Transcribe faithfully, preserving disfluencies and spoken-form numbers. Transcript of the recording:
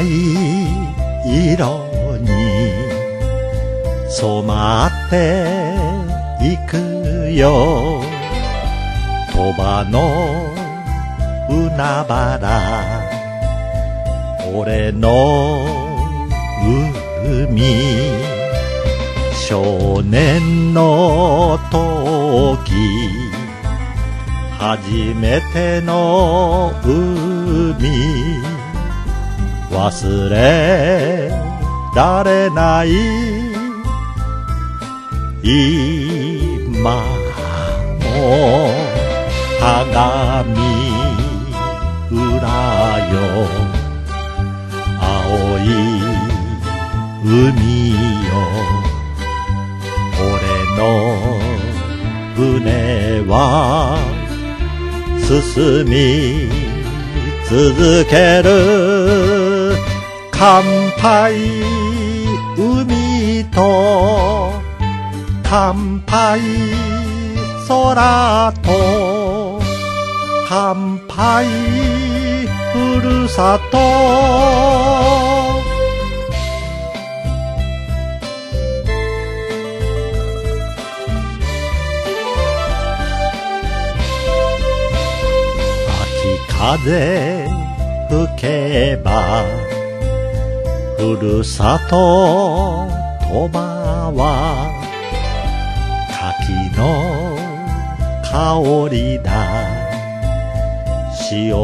い色に染まっていくよ。鳥羽の海原、俺の海。少年の時、初めての海、忘れられない。今も鏡裏よ、青い海よ。俺の船は進み続ける。乾杯海と乾杯空と乾杯ふるさと。風吹けばふるさと鳥羽は柿の香りだ。潮